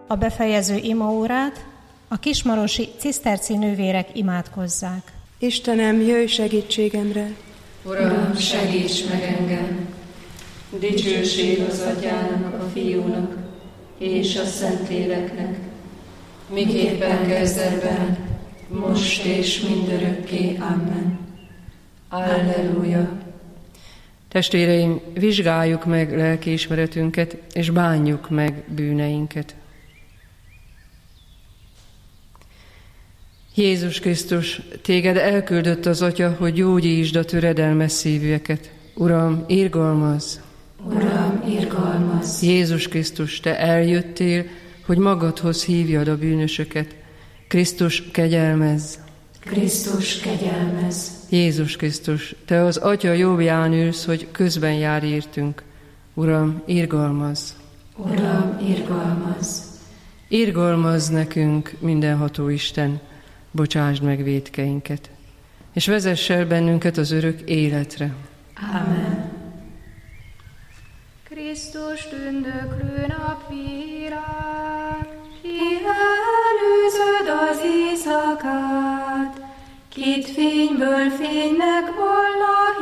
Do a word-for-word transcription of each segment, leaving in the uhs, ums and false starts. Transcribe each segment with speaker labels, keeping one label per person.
Speaker 1: a befejező imaórát, a kismarosi ciszterci nővérek imádkozzák.
Speaker 2: Istenem, jöjj segítségemre!
Speaker 3: Uram, segíts meg engem! Dicsőség az Atyának, a Fiúnak és a Szentléleknek, miképpen kezdetben, most és mindörökké. Amen. Alleluja!
Speaker 4: Testvéreim, vizsgáljuk meg lelkiismeretünket, és bánjuk meg bűneinket. Jézus Krisztus, téged elküldött az Atya, hogy gyógyítsd a töredelmes szívűeket. Uram, irgalmazz!
Speaker 3: Uram, irgalmazz!
Speaker 4: Jézus Krisztus, te eljöttél, hogy magadhoz hívjad a bűnösöket. Krisztus, kegyelmezz!
Speaker 3: Krisztus, kegyelmezz!
Speaker 4: Jézus Krisztus, te az Atya jobbján ülsz, hogy közben jár értünk. Uram, irgalmazz!
Speaker 3: Uram, irgalmazz!
Speaker 4: Irgalmazz nekünk, mindenható Isten, bocsásd meg vétkeinket, és vezess el bennünket az örök életre.
Speaker 3: Amen.
Speaker 5: Krisztus tündöklő napvilág, ki előzöd az éjszakát, kit fényből fénynek vall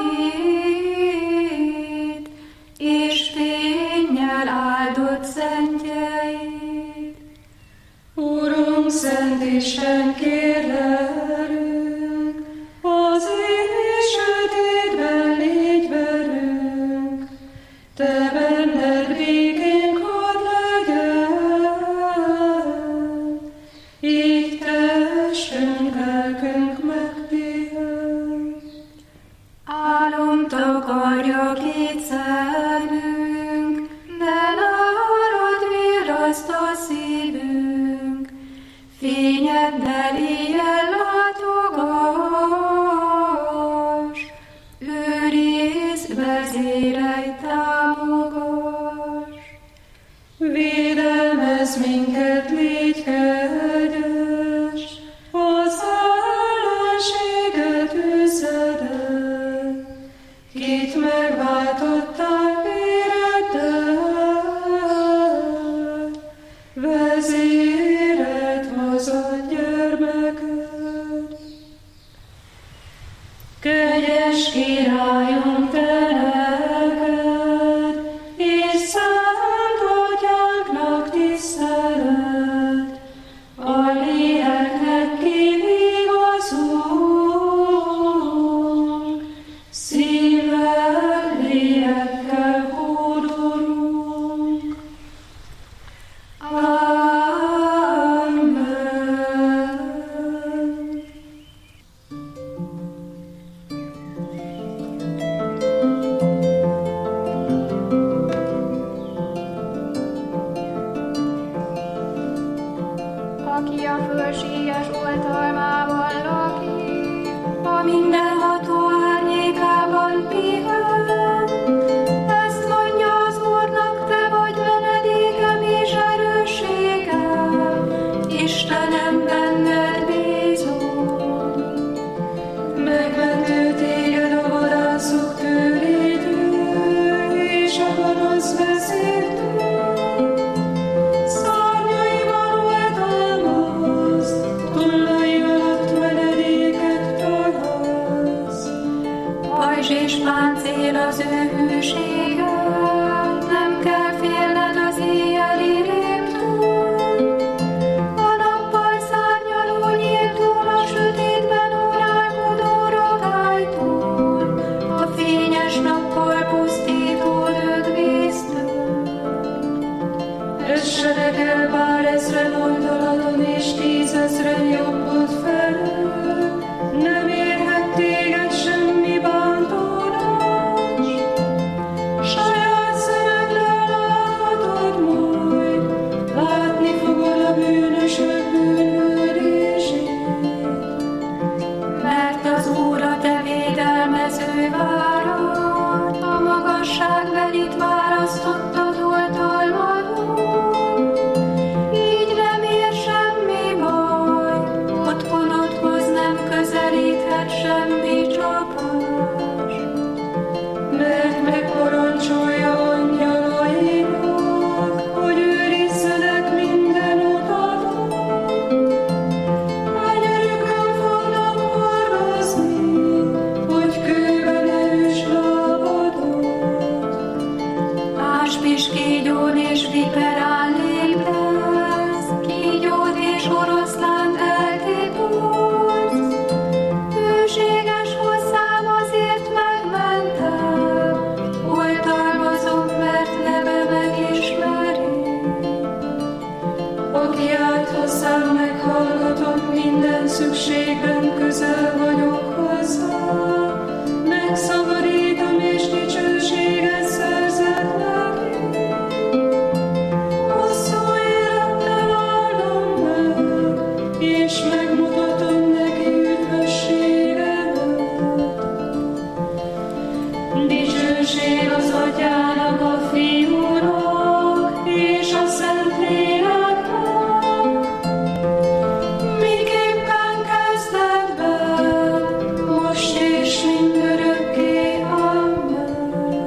Speaker 5: hét, és fénnyel áldott szentjeid.
Speaker 6: Urunk, Szent Isten, kérlelünk, az éj sötétben légy velünk, te benned békénk hadd legyen, így testünk, lelkünk megpihen.
Speaker 5: Álom takarja két szemünk, de nálad virraszt a szívünk, fényeddel éjjel látogass, őrizd, vezérelj, támogass.
Speaker 6: Védelmezz minket, légy kegyes, az ellenséget üzed el, kit megváltottál véreddel, vezéred hozad gyermeked. Kegyes Királyunk, te neked, és szent Atyánknak tisztelet, a léleknek kivigazunk, szívvel, lélekkel hódolunk. Amen.
Speaker 5: Aki a fölséges oltalmában lakik, a mindenható árnyékában pihen. Ezt mondja az Úrnak, te vagy menedékem és erősségem, Istenem, benned bízom.
Speaker 6: Megmentő téged a vadászok tőlétől, és a gonosz vezértől. Szárnyaival oltalmazd, tollai alatt menedéket találsz.
Speaker 5: Pajzs és páncél az ő hűsége, nem kell félned az éjjeli rémtől. A nappal szárnyaló nyíltól, a sötétben uralkodó rogálytól, a fényes nappal pusztító dögvésztől.
Speaker 6: Essenek el bár ezren oldaladon, és tízezren jobbod felől, nem érhet téged semmi bántódás. Saját szemeddel láthatod majd, látni fogod a bűnösök bűnhődését.
Speaker 5: Mert az Úr a te védelmező várad, a magasságbelit választottad oltalmadon. Így nem ér semmi baj, otthonodhoz nem közelíthet
Speaker 6: aki állt hozzám, meghallgatom, minden szükségben közel vagyok hozzá. Megszabadítom és dicsőséget szerzek neki. Hosszú élettel áldom meg, és megmutatom neki üdvösségemet. Dicsőség az Atyának, a Fiúnak és a Szentléleknek, miképpen kezdetben, most és mindörökké. Amen.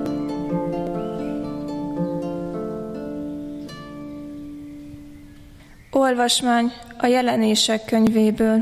Speaker 7: Olvasmány a Jelenések könyvéből.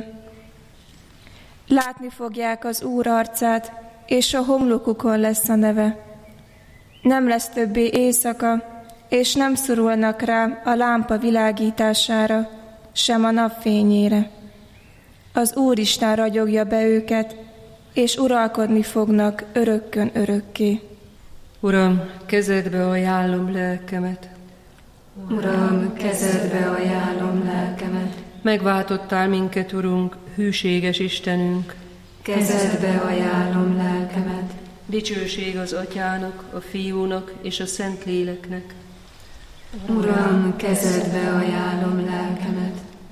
Speaker 7: Látni fogják az Úr arcát, és a homlokukon lesz a neve. Nem lesz többé éjszaka, és nem szorulnak rá a lámpa világítására, sem a napfényére. Az Úristen ragyogja be őket, és uralkodni fognak örökkön örökké.
Speaker 4: Uram, kezedbe ajánlom lelkemet.
Speaker 3: Uram, kezedbe ajánlom lelkemet.
Speaker 4: Megváltottál minket, Urunk, hűséges Istenünk.
Speaker 3: Kezedbe ajánlom lelkemet.
Speaker 4: Dicsőség az Atyának, a Fiúnak és a Szentléleknek.
Speaker 3: Uram, kezedbe ajánlom lelkemet.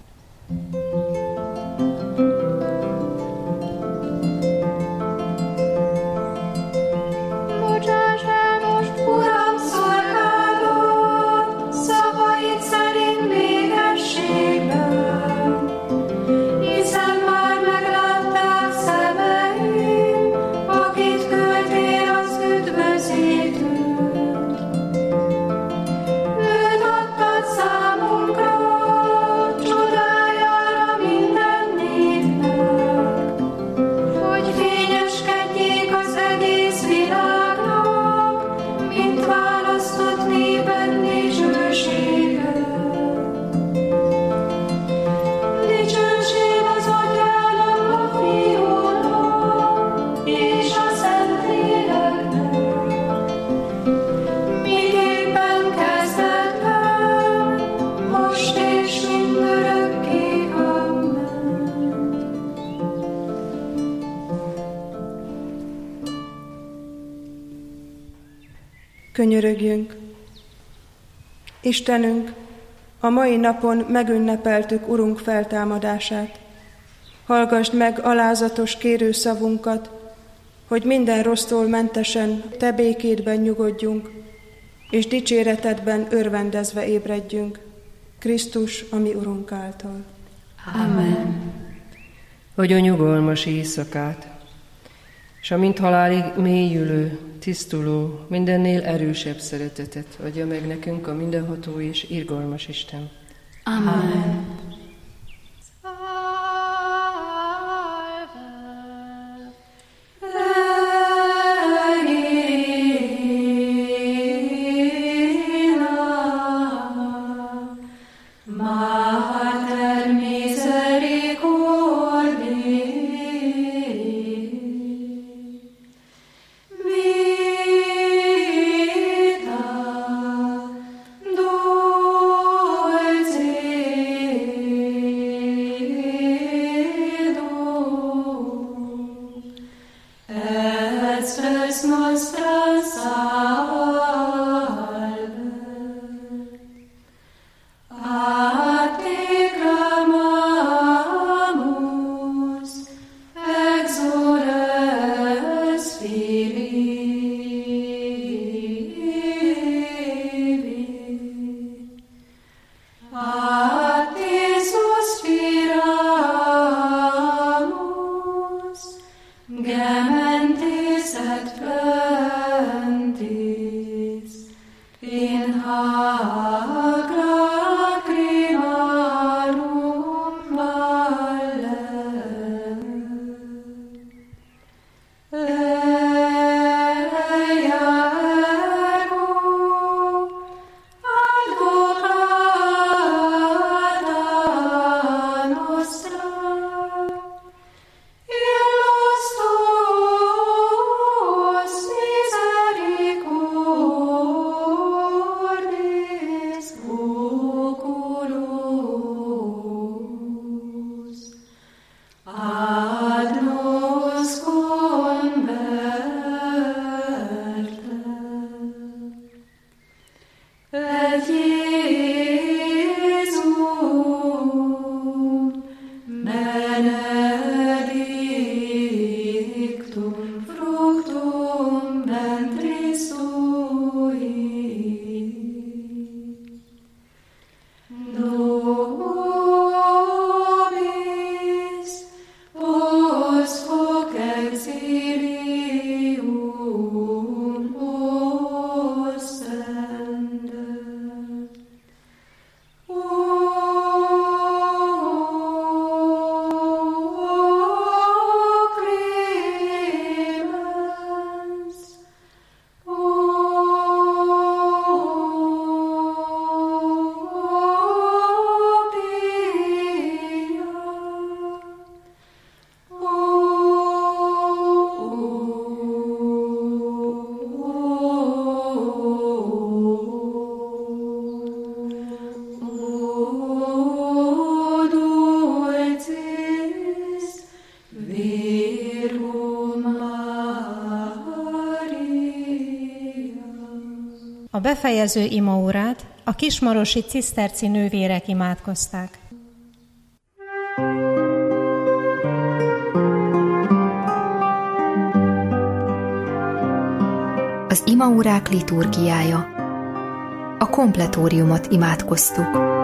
Speaker 5: Bocsáss el most, Uram, szolgálat, szavaid szerint békességben, hiszen már meglátták szemeim, akit küldtél az üdvözítőt. Őt adtad számunkra, csodájára minden népnek, hogy fényeskedjék az egész világnak, mint választott néped dicsősége. Dicsőség az Atyának, a Fiúnak és a Szentléleknek, miképpen kezdetben, most és mindörökké. Amen.
Speaker 2: Könyörögjünk! Istenünk, a mai napon megünnepeltük Urunk feltámadását. Hallgasd meg alázatos kérőszavunkat, hogy minden rossztól mentesen Te békédben nyugodjunk, és dicséretedben örvendezve ébredjünk, Krisztus, a mi Urunk által.
Speaker 3: Amen.
Speaker 4: Adj nyugalmas éjszakát, és a mint halálig mélyülő, tisztuló, mindennél erősebb szeretetet adja meg nekünk a mindenható és irgalmas Isten.
Speaker 3: Amen.
Speaker 5: Mater misericordiae, vita dulcis
Speaker 1: befejező imaórát a kismarosi ciszterci nővérek imádkozták.
Speaker 8: Az imaórák liturgiája. A kompletóriumot imádkoztuk.